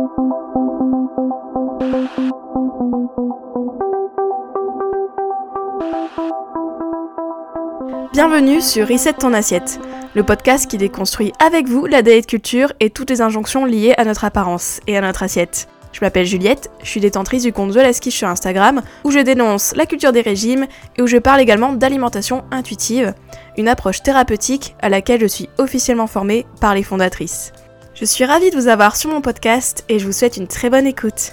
Bienvenue sur Reset ton assiette, le podcast qui déconstruit avec vous la diet culture et toutes les injonctions liées à notre apparence et à notre assiette. Je m'appelle Juliette, je suis détentrice du compte The Last Quiche sur Instagram, où je dénonce la culture des régimes et où je parle également d'alimentation intuitive, une approche thérapeutique à laquelle je suis officiellement formée par les fondatrices. Je suis ravie de vous avoir sur mon podcast et je vous souhaite une très bonne écoute.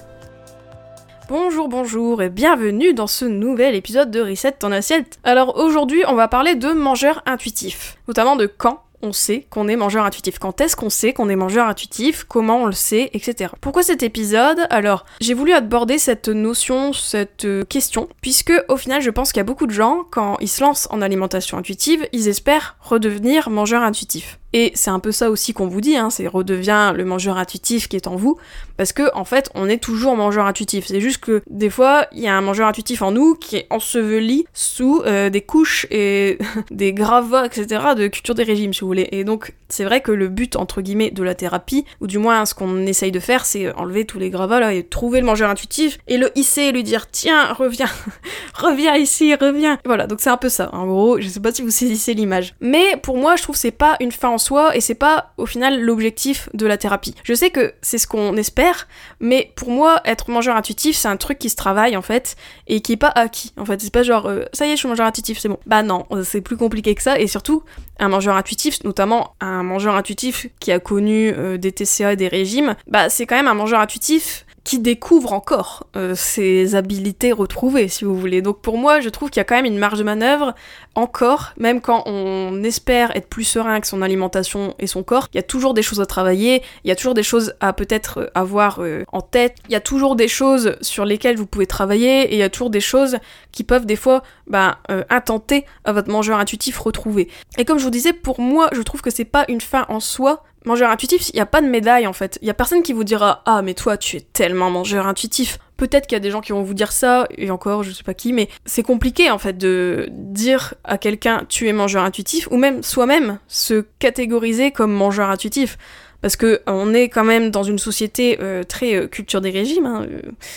Bonjour et bienvenue dans ce nouvel épisode de Reset ton assiette. Alors aujourd'hui, on va parler de mangeurs intuitifs, notamment de quand on sait qu'on est mangeur intuitif, quand est-ce qu'on sait qu'on est mangeur intuitif, comment on le sait, etc. Pourquoi cet épisode ? Alors, j'ai voulu aborder cette notion, cette question, puisque au final, je pense qu'il y a beaucoup de gens, quand ils se lancent en alimentation intuitive, ils espèrent redevenir mangeur intuitif. Et c'est un peu ça aussi qu'on vous dit, c'est redevient le mangeur intuitif qui est en vous, parce que en fait, on est toujours mangeur intuitif. C'est juste que des fois, il y a un mangeur intuitif en nous qui est enseveli sous des couches et des gravats, etc. de culture des régimes, si vous voulez. Et donc, c'est vrai que le but, entre guillemets, de la thérapie, ou du moins ce qu'on essaye de faire, c'est enlever tous les gravats là et trouver le mangeur intuitif et le hisser et lui dire « Tiens, reviens, reviens ici, reviens !» Voilà, donc c'est un peu ça. En gros, je sais pas si vous saisissez l'image. Mais pour moi, je trouve que c'est pas une fin en soi et c'est pas au final l'objectif de la thérapie. Je sais que c'est ce qu'on espère, mais pour moi, être mangeur intuitif, c'est un truc qui se travaille en fait et qui est pas acquis. En fait, c'est pas genre ça y est, je suis mangeur intuitif, c'est bon. Bah non, c'est plus compliqué que ça et surtout, un mangeur intuitif, notamment un mangeur intuitif qui a connu des TCA et des régimes, bah c'est quand même un mangeur intuitif qui découvre encore ses habilités retrouvées, si vous voulez. Donc pour moi, je trouve qu'il y a quand même une marge de manœuvre, encore, même quand on espère être plus serein avec son alimentation et son corps, il y a toujours des choses à travailler, il y a toujours des choses à peut-être avoir en tête, il y a toujours des choses sur lesquelles vous pouvez travailler, et il y a toujours des choses qui peuvent des fois intenter à votre mangeur intuitif retrouvé. Et comme je vous disais, pour moi, je trouve que c'est pas une fin en soi. Mangeur intuitif, il n'y a pas de médaille en fait. Il y a personne qui vous dira « Ah mais toi tu es tellement mangeur intuitif ». Peut-être qu'il y a des gens qui vont vous dire ça, et encore je sais pas qui, mais c'est compliqué en fait de dire à quelqu'un « Tu es mangeur intuitif » ou même soi-même se catégoriser comme mangeur intuitif. Parce que on est quand même dans une société très culture des régimes,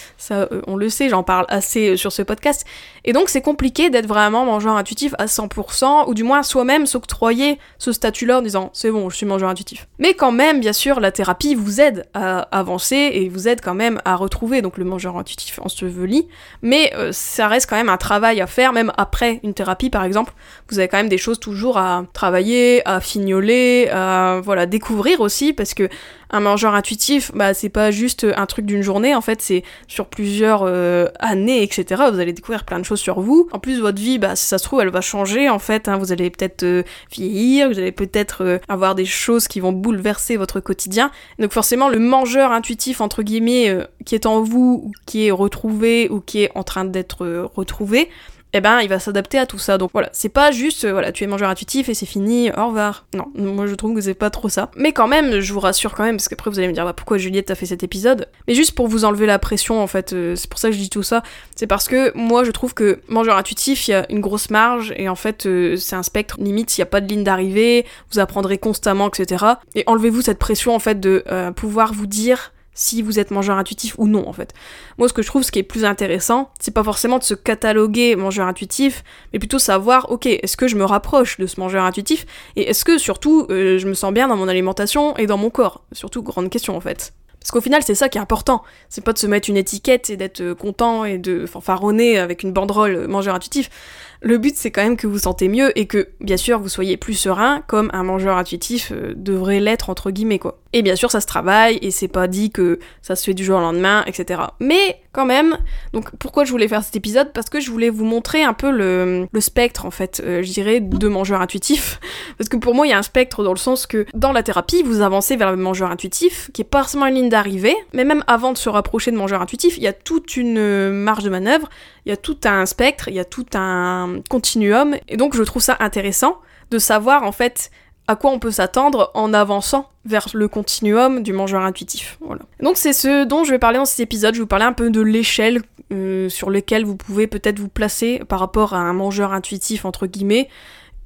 ça on le sait, j'en parle assez sur ce podcast, et donc c'est compliqué d'être vraiment mangeur intuitif à 100%, ou du moins soi-même s'octroyer ce statut-là en disant « c'est bon, je suis mangeur intuitif ». Mais quand même, bien sûr, la thérapie vous aide à avancer, et vous aide quand même à retrouver donc le mangeur intuitif enseveli, mais ça reste quand même un travail à faire, même après une thérapie par exemple, vous avez quand même des choses toujours à travailler, à fignoler, à découvrir aussi, parce que un mangeur intuitif, c'est pas juste un truc d'une journée, en fait, c'est sur plusieurs années, etc. Vous allez découvrir plein de choses sur vous. En plus, votre vie, si ça se trouve, elle va changer, en fait, vous allez peut-être vieillir, vous allez peut-être avoir des choses qui vont bouleverser votre quotidien. Donc forcément, le mangeur intuitif, entre guillemets, qui est en vous, ou qui est retrouvé, ou qui est en train d'être retrouvé, il va s'adapter à tout ça. Donc voilà, c'est pas juste, tu es mangeur intuitif et c'est fini, au revoir. Non, moi je trouve que c'est pas trop ça. Mais quand même, je vous rassure quand même, parce qu'après vous allez me dire, pourquoi Juliette a fait cet épisode ? Mais juste pour vous enlever la pression, en fait, c'est pour ça que je dis tout ça. C'est parce que moi je trouve que mangeur intuitif, il y a une grosse marge, et en fait, c'est un spectre, limite, s'il y a pas de ligne d'arrivée, vous apprendrez constamment, etc. Et enlevez-vous cette pression, en fait, de pouvoir vous dire si vous êtes mangeur intuitif ou non, en fait. Moi, ce que je trouve, ce qui est plus intéressant, c'est pas forcément de se cataloguer mangeur intuitif, mais plutôt savoir, ok, est-ce que je me rapproche de ce mangeur intuitif, et est-ce que, surtout, je me sens bien dans mon alimentation et dans mon corps ? Surtout, grande question, en fait. Parce qu'au final, c'est ça qui est important. C'est pas de se mettre une étiquette et d'être content et de fanfaronner avec une banderole mangeur intuitif. Le but, c'est quand même que vous sentez mieux et que, bien sûr, vous soyez plus serein, comme un mangeur intuitif devrait l'être, entre guillemets, quoi. Et bien sûr, ça se travaille, et c'est pas dit que ça se fait du jour au lendemain, etc. Mais, quand même, donc pourquoi je voulais faire cet épisode ? Parce que je voulais vous montrer un peu le spectre, en fait, je dirais, de mangeur intuitif. Parce que pour moi, il y a un spectre dans le sens que, dans la thérapie, vous avancez vers le mangeur intuitif, qui est pas forcément une ligne d'arrivée, mais même avant de se rapprocher de mangeur intuitif, il y a toute une marge de manœuvre, il y a tout un spectre, il y a tout un continuum, et donc je trouve ça intéressant de savoir en fait à quoi on peut s'attendre en avançant vers le continuum du mangeur intuitif. Voilà. Donc c'est ce dont je vais parler dans cet épisode, je vais vous parler un peu de l'échelle sur laquelle vous pouvez peut-être vous placer par rapport à un mangeur intuitif entre guillemets,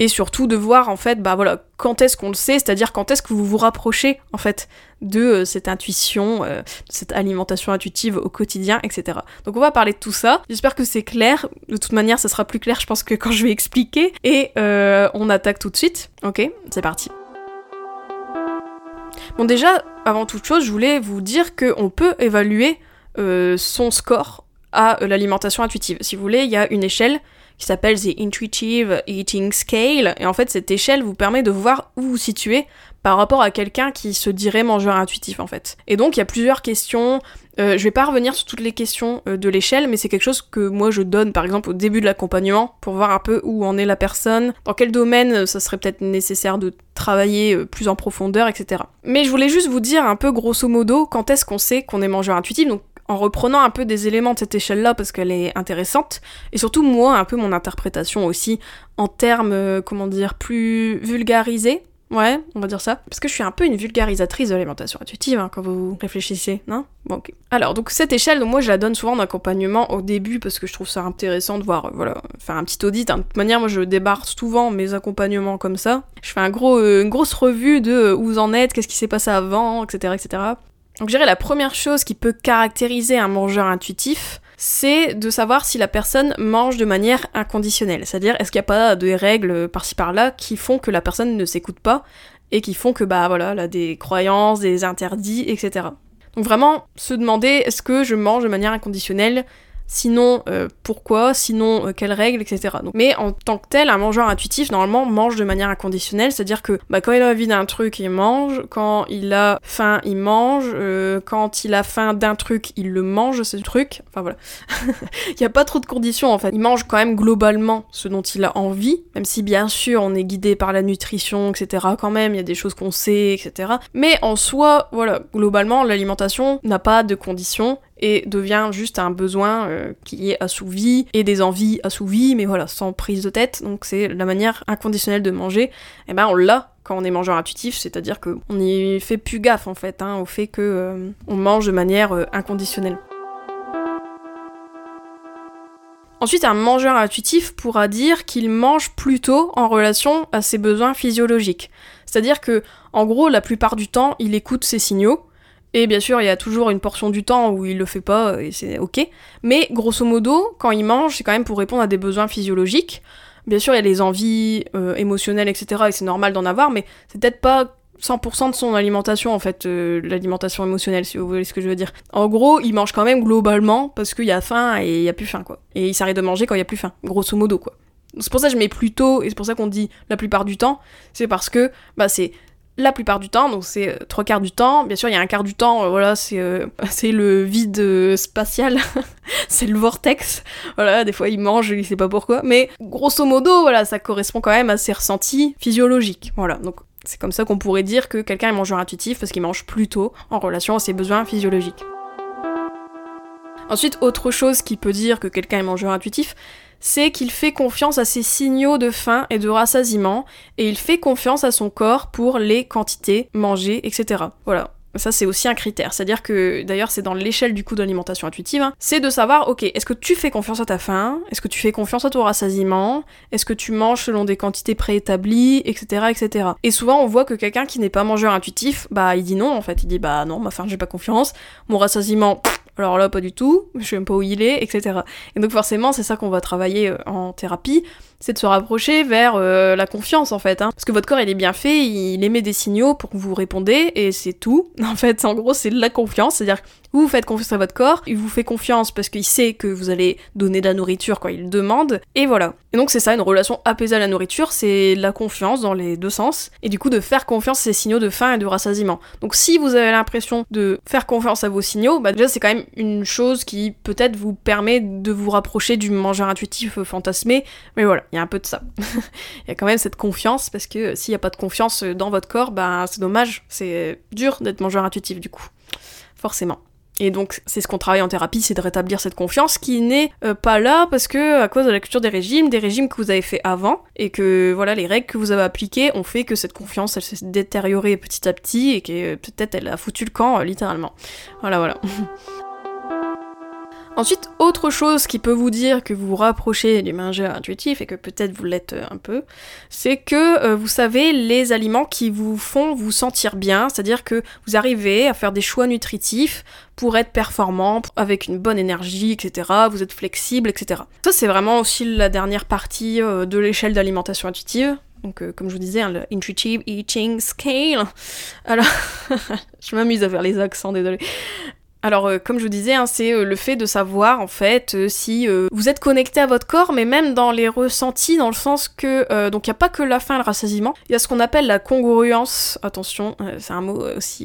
et surtout de voir en fait, bah voilà, quand est-ce qu'on le sait, c'est-à-dire quand est-ce que vous vous rapprochez en fait de cette intuition, de cette alimentation intuitive au quotidien, etc. Donc on va parler de tout ça, j'espère que c'est clair, de toute manière ça sera plus clair je pense que quand je vais expliquer, et on attaque tout de suite, ok, c'est parti. Bon déjà, avant toute chose, je voulais vous dire qu'on peut évaluer son score à l'alimentation intuitive. Si vous voulez, il y a une échelle qui s'appelle The Intuitive Eating Scale, et en fait cette échelle vous permet de voir où vous situez par rapport à quelqu'un qui se dirait mangeur intuitif en fait. Et donc il y a plusieurs questions, je vais pas revenir sur toutes les questions de l'échelle, mais c'est quelque chose que moi je donne par exemple au début de l'accompagnement, pour voir un peu où en est la personne, dans quel domaine ça serait peut-être nécessaire de travailler plus en profondeur, etc. Mais je voulais juste vous dire un peu grosso modo quand est-ce qu'on sait qu'on est mangeur intuitif, donc en reprenant un peu des éléments de cette échelle-là parce qu'elle est intéressante, et surtout moi, un peu mon interprétation aussi, en termes, plus vulgarisés. Ouais, on va dire ça. Parce que je suis un peu une vulgarisatrice de l'alimentation intuitive, hein, quand vous réfléchissez, non ? Bon, ok. Alors, donc cette échelle, moi je la donne souvent en accompagnement au début parce que je trouve ça intéressant de voir, faire un petit audit. Hein. De toute manière, moi je débarque souvent mes accompagnements comme ça. Je fais une grosse revue de où vous en êtes, qu'est-ce qui s'est passé avant, etc., etc. Donc je dirais la première chose qui peut caractériser un mangeur intuitif, c'est de savoir si la personne mange de manière inconditionnelle. C'est-à-dire, est-ce qu'il n'y a pas de règles par-ci par-là qui font que la personne ne s'écoute pas et qui font que, elle a des croyances, des interdits, etc. Donc vraiment, se demander, est-ce que je mange de manière inconditionnelle ? Sinon, pourquoi ? Sinon, quelles règles, etc. Donc, mais en tant que tel, un mangeur intuitif, normalement, mange de manière inconditionnelle, c'est-à-dire que quand il a envie d'un truc, il mange, quand il a faim, il mange, quand il a faim d'un truc, il le mange, ce truc, enfin voilà. Il n'y a pas trop de conditions, en fait. Il mange quand même globalement ce dont il a envie, même si, bien sûr, on est guidé par la nutrition, etc. quand même, il y a des choses qu'on sait, etc. Mais en soi, voilà, globalement, l'alimentation n'a pas de conditions, et devient juste un besoin qui est assouvi, et des envies assouvies, mais voilà, sans prise de tête, donc c'est la manière inconditionnelle de manger, et on l'a quand on est mangeur intuitif, c'est-à-dire qu'on n'y fait plus gaffe en fait, au fait que on mange de manière inconditionnelle. Ensuite, un mangeur intuitif pourra dire qu'il mange plutôt en relation à ses besoins physiologiques, c'est-à-dire que, en gros, la plupart du temps, il écoute ses signaux. Et bien sûr, il y a toujours une portion du temps où il le fait pas, et c'est ok. Mais grosso modo, quand il mange, c'est quand même pour répondre à des besoins physiologiques. Bien sûr, il y a les envies émotionnelles, etc. Et c'est normal d'en avoir, mais c'est peut-être pas 100% de son alimentation, en fait, l'alimentation émotionnelle, si vous voyez ce que je veux dire. En gros, il mange quand même globalement parce qu'il y a faim et il y a plus faim, quoi. Et il s'arrête de manger quand il y a plus faim, grosso modo, quoi. C'est pour ça que je mets plutôt, et c'est pour ça qu'on dit la plupart du temps, c'est parce que, c'est la plupart du temps, donc c'est 3/4 du temps. Bien sûr, il y a 1/4 du temps, c'est le vide spatial, c'est le vortex. Voilà, des fois il mange, il sait pas pourquoi. Mais grosso modo, voilà, ça correspond quand même à ses ressentis physiologiques. Voilà, donc c'est comme ça qu'on pourrait dire que quelqu'un est mangeur intuitif parce qu'il mange plutôt en relation à ses besoins physiologiques. Ensuite, autre chose qui peut dire que quelqu'un est mangeur intuitif, c'est qu'il fait confiance à ses signaux de faim et de rassasiement, et il fait confiance à son corps pour les quantités mangées, etc. Voilà. Ça, c'est aussi un critère. C'est-à-dire que, d'ailleurs, c'est dans l'échelle du coup de l'alimentation intuitive, c'est de savoir, ok, est-ce que tu fais confiance à ta faim ? Est-ce que tu fais confiance à ton rassasiement ? Est-ce que tu manges selon des quantités préétablies, etc., etc. Et souvent, on voit que quelqu'un qui n'est pas mangeur intuitif, il dit non, en fait. Il dit, non, ma faim, j'ai pas confiance. Mon rassasiement, alors là, pas du tout. Je sais même pas où il est, etc. Et donc, forcément, c'est ça qu'on va travailler en thérapie, c'est de se rapprocher vers la confiance, en fait. Parce que votre corps, il est bien fait, il émet des signaux pour que vous répondez, et c'est tout. En fait, en gros, c'est de la confiance, c'est-à-dire que vous faites confiance à votre corps, il vous fait confiance parce qu'il sait que vous allez donner de la nourriture quand il le demande, et voilà. Et donc c'est ça, une relation apaisée à la nourriture, c'est de la confiance dans les deux sens, et du coup de faire confiance à ces signaux de faim et de rassasiement. Donc si vous avez l'impression de faire confiance à vos signaux, déjà c'est quand même une chose qui peut-être vous permet de vous rapprocher du mangeur intuitif fantasmé, mais voilà, il y a un peu de ça. Il y a quand même cette confiance, parce que s'il n'y a pas de confiance dans votre corps, c'est dommage, c'est dur d'être mangeur intuitif du coup, forcément. Et donc c'est ce qu'on travaille en thérapie, c'est de rétablir cette confiance qui n'est pas là parce que à cause de la culture des régimes que vous avez fait avant, et que voilà, les règles que vous avez appliquées ont fait que cette confiance elle s'est détériorée petit à petit et que peut-être elle a foutu le camp littéralement. Voilà. Ensuite, autre chose qui peut vous dire que vous vous rapprochez du mangeur intuitif, et que peut-être vous l'êtes un peu, c'est que vous savez les aliments qui vous font vous sentir bien, c'est-à-dire que vous arrivez à faire des choix nutritifs pour être performant, avec une bonne énergie, etc. Vous êtes flexible, etc. Ça, c'est vraiment aussi la dernière partie de l'échelle d'alimentation intuitive. Donc, comme je vous disais, le Intuitive Eating Scale. Alors, je m'amuse à faire les accents, désolé. Alors, comme je vous disais, c'est le fait de savoir, en fait, si vous êtes connecté à votre corps, mais même dans les ressentis, dans le sens que... donc, il n'y a pas que la faim et le rassasiement, il y a ce qu'on appelle la congruence. Attention, c'est un mot aussi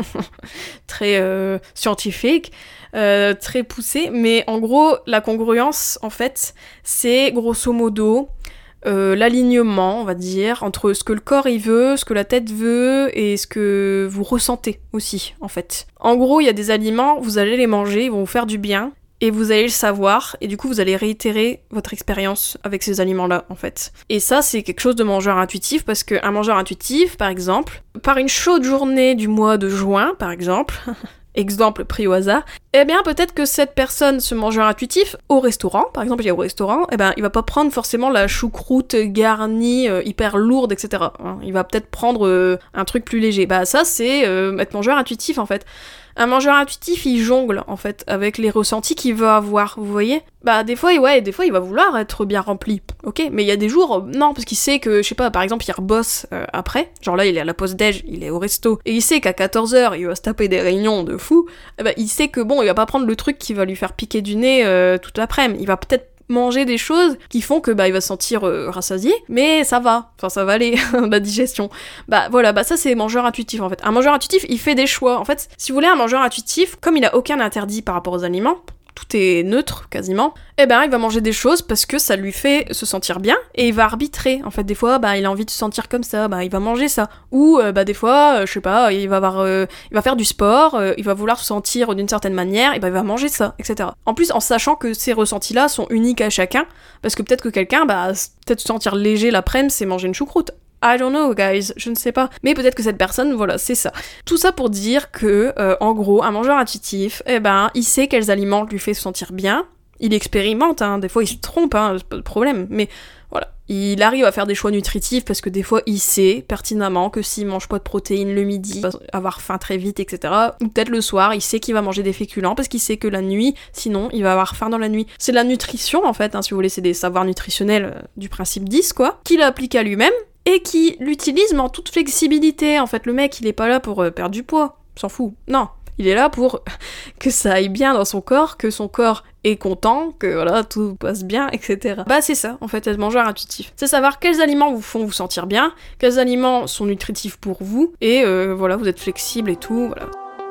très scientifique, très poussé, mais en gros, la congruence, en fait, c'est grosso modo... l'alignement, on va dire, entre ce que le corps il veut, ce que la tête veut, et ce que vous ressentez aussi, en fait. En gros, il y a des aliments, vous allez les manger, ils vont vous faire du bien, et vous allez le savoir, et du coup vous allez réitérer votre expérience avec ces aliments-là, en fait. Et ça, c'est quelque chose de mangeur intuitif, parce qu'un mangeur intuitif, par exemple, par une chaude journée du mois de juin, par exemple... exemple pris au hasard, eh bien peut-être que cette personne, ce mangeur intuitif, au restaurant, par exemple il est au restaurant, eh ben il va pas prendre forcément la choucroute garnie, hyper lourde, etc. Il va peut-être prendre un truc plus léger. Bah ça c'est être mangeur intuitif en fait. Un mangeur intuitif, il jongle, en fait, avec les ressentis qu'il veut avoir, vous voyez ? Bah, des fois, il va vouloir être bien rempli, ok ? Mais il y a des jours, non, parce qu'il sait que, je sais pas, par exemple, il rebosse après, genre là, il est à la pause déj, il est au resto, et il sait qu'à 14h, il va se taper des réunions de fou, eh bah, il sait que, bon, il va pas prendre le truc qui va lui faire piquer du nez toute l'après-midi, il va peut-être manger des choses qui font que il va se sentir rassasié, mais ça va, enfin ça va aller, la digestion. Bah voilà, ça c'est mangeur intuitif en fait. Un mangeur intuitif, il fait des choix. En fait, si vous voulez un mangeur intuitif, comme il a aucun interdit par rapport aux aliments, tout est neutre quasiment, il va manger des choses parce que ça lui fait se sentir bien et il va arbitrer. En fait, des fois, il a envie de se sentir comme ça, il va manger ça. Ou des fois, je sais pas, il va faire du sport, il va vouloir se sentir d'une certaine manière, et il va manger ça, etc. En plus, en sachant que ces ressentis-là sont uniques à chacun, parce que peut-être que quelqu'un, peut-être se sentir léger l'après-midi, c'est manger une choucroute. I don't know, guys, je ne sais pas. Mais peut-être que cette personne, voilà, c'est ça. Tout ça pour dire que, en gros, un mangeur intuitif, il sait quels aliments lui fait se sentir bien. Il expérimente, des fois il se trompe, c'est pas de problème. Mais voilà, il arrive à faire des choix nutritifs parce que des fois il sait pertinemment que s'il mange pas de protéines le midi, il va avoir faim très vite, etc. Ou peut-être le soir, il sait qu'il va manger des féculents parce qu'il sait que la nuit, sinon il va avoir faim dans la nuit. C'est de la nutrition en fait, si vous voulez, c'est des savoirs nutritionnels du principe 10 quoi, qu'il applique à lui-même. Et qui l'utilise mais en toute flexibilité. En fait, le mec, il est pas là pour perdre du poids. S'en fout. Non. Il est là pour que ça aille bien dans son corps, que son corps est content, que voilà, tout passe bien, etc. C'est ça, en fait, être mangeur intuitif. C'est savoir quels aliments vous font vous sentir bien, quels aliments sont nutritifs pour vous, et voilà, vous êtes flexible et tout, voilà.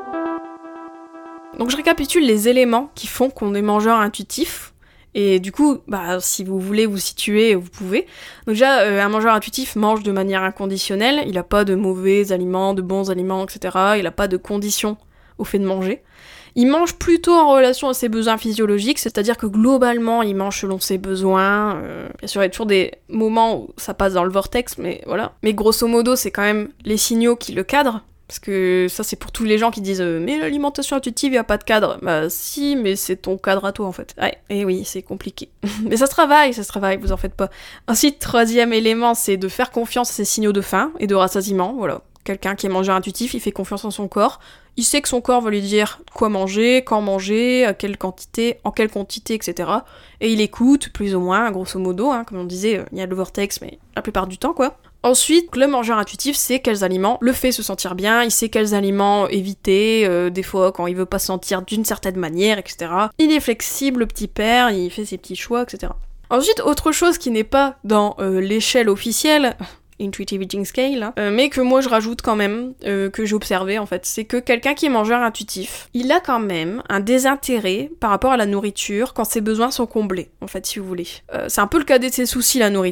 Donc je récapitule les éléments qui font qu'on est mangeur intuitif. Et du coup, si vous voulez vous situer, vous pouvez. Donc déjà, un mangeur intuitif mange de manière inconditionnelle, il a pas de mauvais aliments, de bons aliments, etc. Il a pas de conditions au fait de manger. Il mange plutôt en relation à ses besoins physiologiques, c'est-à-dire que globalement, il mange selon ses besoins. Bien sûr, il y a toujours des moments où ça passe dans le vortex, mais voilà. Mais grosso modo, c'est quand même les signaux qui le cadrent. Parce que ça, c'est pour tous les gens qui disent mais l'alimentation intuitive, y a pas de cadre. Si, mais c'est ton cadre à toi, en fait. Ouais, et oui, c'est compliqué. Mais ça se travaille, vous en faites pas. Ensuite, troisième élément, c'est de faire confiance à ses signaux de faim et de rassasiement, voilà. Quelqu'un qui est mangeur intuitif, il fait confiance en son corps. Il sait que son corps va lui dire quoi manger, quand manger, à quelle quantité, en quelle quantité, etc. Et il écoute, plus ou moins, grosso modo, comme on disait, il y a le vortex, mais la plupart du temps, quoi. Ensuite, le mangeur intuitif sait quels aliments le fait se sentir bien, il sait quels aliments éviter, des fois quand il veut pas se sentir d'une certaine manière, etc. Il est flexible, le petit père, il fait ses petits choix, etc. Ensuite, autre chose qui n'est pas dans l'échelle officielle, Intuitive Eating Scale, mais que moi je rajoute quand même, que j'ai observé en fait, c'est que quelqu'un qui est mangeur intuitif, il a quand même un désintérêt par rapport à la nourriture quand ses besoins sont comblés, en fait, si vous voulez. C'est un peu le cas de ses soucis, la nourriture.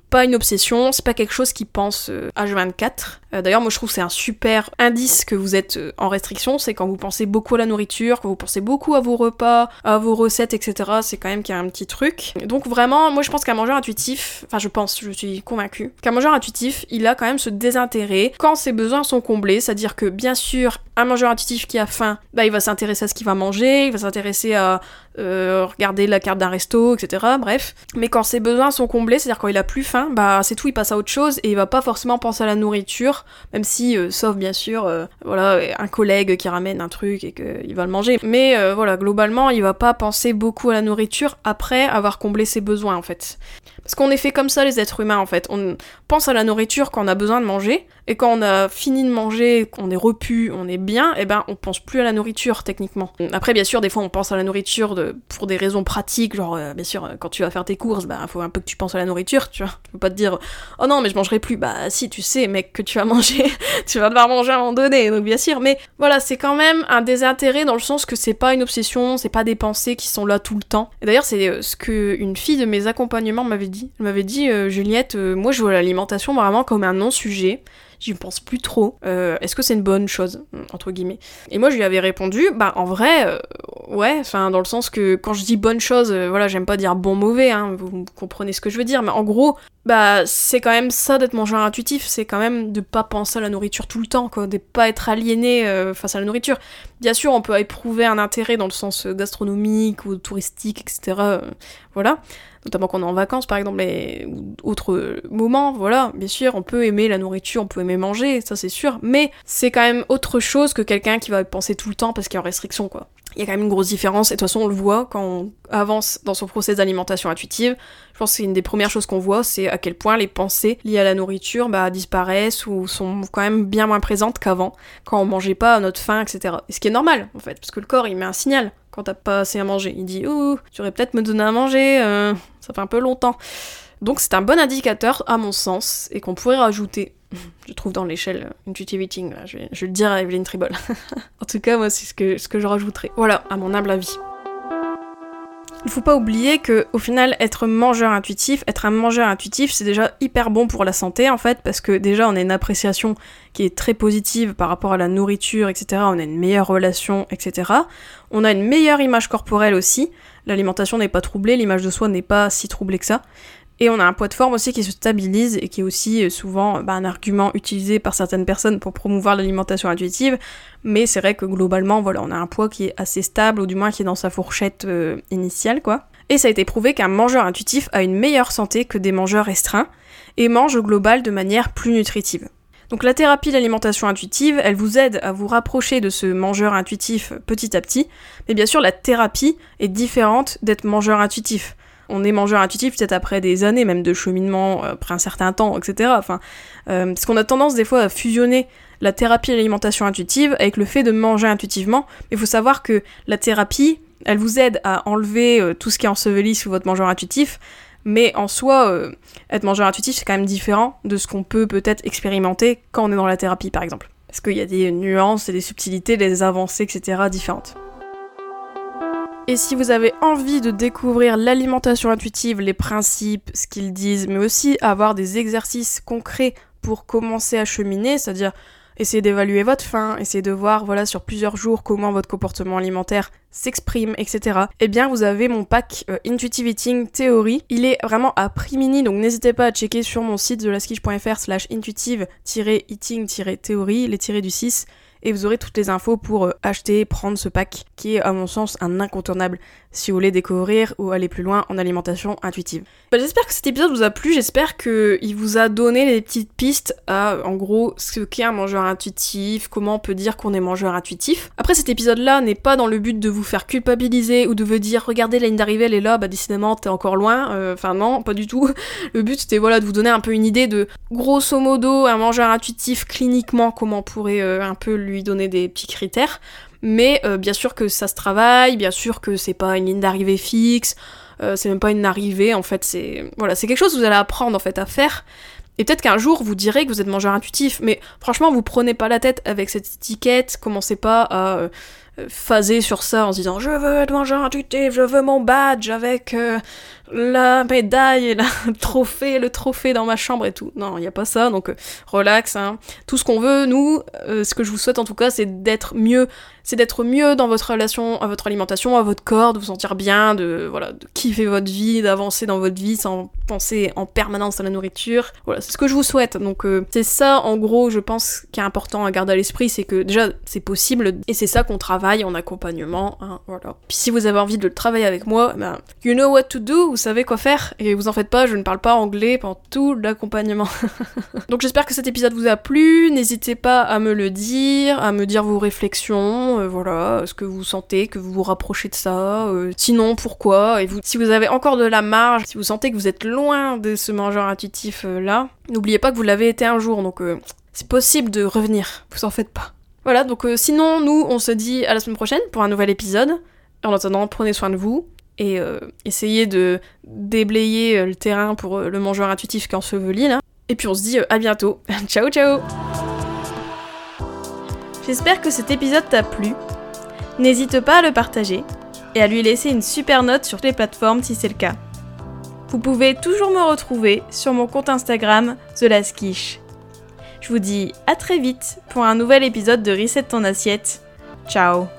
pas une obsession, c'est pas quelque chose qui pense H24. D'ailleurs, moi je trouve que c'est un super indice que vous êtes en restriction, c'est quand vous pensez beaucoup à la nourriture, quand vous pensez beaucoup à vos repas, à vos recettes, etc. C'est quand même qu'il y a un petit truc. Donc vraiment, moi je pense qu'un mangeur intuitif, je suis convaincue, qu'un mangeur intuitif, il a quand même ce désintérêt quand ses besoins sont comblés, c'est-à-dire que bien sûr, un mangeur intuitif qui a faim, bah il va s'intéresser à ce qu'il va manger, il va s'intéresser à regarder la carte d'un resto, etc. Bref. Mais quand ses besoins sont comblés, c'est-à-dire quand il a plus faim, bah c'est tout, il passe à autre chose et il va pas forcément penser à la nourriture, même si, sauf bien sûr, voilà, un collègue qui ramène un truc et qu'il va le manger. Mais voilà, globalement, il va pas penser beaucoup à la nourriture après avoir comblé ses besoins, en fait. Parce qu'on est fait comme ça, les êtres humains, en fait. On pense à la nourriture quand on a besoin de manger, et quand on a fini de manger, qu'on est repu, on est bien, et ben on pense plus à la nourriture, techniquement. Après, bien sûr, des fois, on pense à la nourriture pour des raisons pratiques, genre, bien sûr, quand tu vas faire tes courses, bah, faut un peu que tu penses à la nourriture, tu vois. Tu peux pas te dire, oh non, mais je mangerai plus. Bah, si, tu sais, mec, que tu vas manger, tu vas devoir manger à un moment donné, donc bien sûr. Mais voilà, c'est quand même un désintérêt dans le sens que c'est pas une obsession, c'est pas des pensées qui sont là tout le temps. Et d'ailleurs, c'est ce que une fille de mes accompagnements m'avait dit. Elle m'avait dit, Juliette, moi je vois l'alimentation vraiment comme un non-sujet. J'y pense plus trop. Est-ce que c'est une bonne chose, entre guillemets? Et moi, je lui avais répondu, bah en vrai, ouais, enfin dans le sens que quand je dis bonne chose, voilà, j'aime pas dire bon mauvais, hein, vous comprenez ce que je veux dire, mais en gros, bah c'est quand même ça d'être mangeur intuitif, c'est quand même de pas penser à la nourriture tout le temps, quoi, de pas être aliéné face à la nourriture. Bien sûr, on peut éprouver un intérêt dans le sens gastronomique ou touristique, etc. Voilà. Notamment quand on est en vacances par exemple, ou autre moment, voilà, bien sûr, on peut aimer la nourriture, on peut aimer manger, ça c'est sûr, mais c'est quand même autre chose que quelqu'un qui va penser tout le temps parce qu'il est en restriction, quoi. Il y a quand même une grosse différence, et de toute façon on le voit quand on avance dans son process d'alimentation intuitive. Je pense que c'est une des premières choses qu'on voit, c'est à quel point les pensées liées à la nourriture disparaissent ou sont quand même bien moins présentes qu'avant, quand on mangeait pas à notre faim, etc. Et ce qui est normal, en fait, parce que le corps il met un signal quand t'as pas assez à manger. Il dit « Ouh, tu aurais peut-être me donner à manger, ça fait un peu longtemps ». Donc c'est un bon indicateur, à mon sens, et qu'on pourrait rajouter, je trouve dans l'échelle Intuitive Eating, là, je vais le dire à Evelyne Tribol. En tout cas, moi, c'est ce que je rajouterais. Voilà, à mon humble avis. Il faut pas oublier que, au final, être un mangeur intuitif, c'est déjà hyper bon pour la santé, en fait, parce que déjà, on a une appréciation qui est très positive par rapport à la nourriture, etc. On a une meilleure relation, etc. On a une meilleure image corporelle aussi. L'alimentation n'est pas troublée, l'image de soi n'est pas si troublée que ça. Et on a un poids de forme aussi qui se stabilise et qui est aussi souvent un argument utilisé par certaines personnes pour promouvoir l'alimentation intuitive, mais c'est vrai que globalement, voilà, on a un poids qui est assez stable, ou du moins qui est dans sa fourchette initiale, quoi. Et ça a été prouvé qu'un mangeur intuitif a une meilleure santé que des mangeurs restreints, et mange au global de manière plus nutritive. Donc la thérapie d'alimentation intuitive, elle vous aide à vous rapprocher de ce mangeur intuitif petit à petit, mais bien sûr la thérapie est différente d'être mangeur intuitif. On est mangeur intuitif peut-être après des années même de cheminement, après un certain temps, etc. Parce qu'on a tendance des fois à fusionner la thérapie et l'alimentation intuitive avec le fait de manger intuitivement. Mais il faut savoir que la thérapie, elle vous aide à enlever tout ce qui est enseveli sous votre mangeur intuitif. Mais en soi, être mangeur intuitif, c'est quand même différent de ce qu'on peut peut-être expérimenter quand on est dans la thérapie, par exemple. Parce qu'il y a des nuances et des subtilités, des avancées, etc. différentes. Et si vous avez envie de découvrir l'alimentation intuitive, les principes, ce qu'ils disent, mais aussi avoir des exercices concrets pour commencer à cheminer, c'est-à-dire essayer d'évaluer votre faim, essayer de voir sur plusieurs jours comment votre comportement alimentaire s'exprime, etc. Eh bien, vous avez mon pack Intuitive Eating Theory. Il est vraiment à prix mini, donc n'hésitez pas à checker sur mon site thelaskiche.fr/intuitive-eating-theory, les tirés du 6, et vous aurez toutes les infos pour acheter, prendre ce pack, qui est à mon sens un incontournable si vous voulez découvrir ou aller plus loin en alimentation intuitive. J'espère que cet épisode vous a plu, j'espère qu'il vous a donné des petites pistes à, en gros, ce qu'est un mangeur intuitif, comment on peut dire qu'on est mangeur intuitif. Après, cet épisode-là n'est pas dans le but de vous faire culpabiliser ou de vous dire « Regardez, la ligne d'arrivée, elle est là, décidément, t'es encore loin. » Non, pas du tout. Le but, c'était de vous donner un peu une idée de, grosso modo, un mangeur intuitif, cliniquement, comment on pourrait un peu lui donner des petits critères. Mais bien sûr que ça se travaille, bien sûr que c'est pas une ligne d'arrivée fixe, c'est même pas une arrivée, en fait, c'est quelque chose que vous allez apprendre en fait à faire. Et peut-être qu'un jour vous direz que vous êtes mangeur intuitif, mais franchement vous prenez pas la tête avec cette étiquette, commencez pas à phaser sur ça en se disant je veux être mangeur intuitif, je veux mon badge avec la médaille et le trophée dans ma chambre et tout. Non, il y a pas ça, donc relax, hein. Tout ce qu'on veut, nous, ce que je vous souhaite en tout cas, c'est d'être mieux dans votre relation à votre alimentation, à votre corps, de vous sentir bien, de kiffer votre vie, d'avancer dans votre vie sans penser en permanence à la nourriture. Voilà, c'est ce que je vous souhaite. Donc c'est ça, en gros, je pense, qui est important à garder à l'esprit, c'est que déjà, c'est possible, et c'est ça qu'on travaille en accompagnement, hein, voilà. Puis si vous avez envie de le travailler avec moi, ben, you know what to do, vous savez quoi faire, et vous en faites pas, je ne parle pas anglais pendant tout l'accompagnement. Donc j'espère que cet épisode vous a plu, n'hésitez pas à me le dire, à me dire vos réflexions, voilà, ce que vous sentez, que vous vous rapprochez de ça, sinon pourquoi, et si vous avez encore de la marge, si vous sentez que vous êtes loin de ce mangeur intuitif là, n'oubliez pas que vous l'avez été un jour, donc c'est possible de revenir, vous en faites pas. Voilà, donc sinon nous on se dit à la semaine prochaine pour un nouvel épisode, en attendant prenez soin de vous, et essayez de déblayer le terrain pour le mangeur intuitif qui est enseveli là, et puis on se dit à bientôt, ciao ciao. J'espère que cet épisode t'a plu. N'hésite pas à le partager et à lui laisser une super note sur toutes les plateformes si c'est le cas. Vous pouvez toujours me retrouver sur mon compte Instagram TheLastQuiche. Je vous dis à très vite pour un nouvel épisode de Reset ton assiette. Ciao.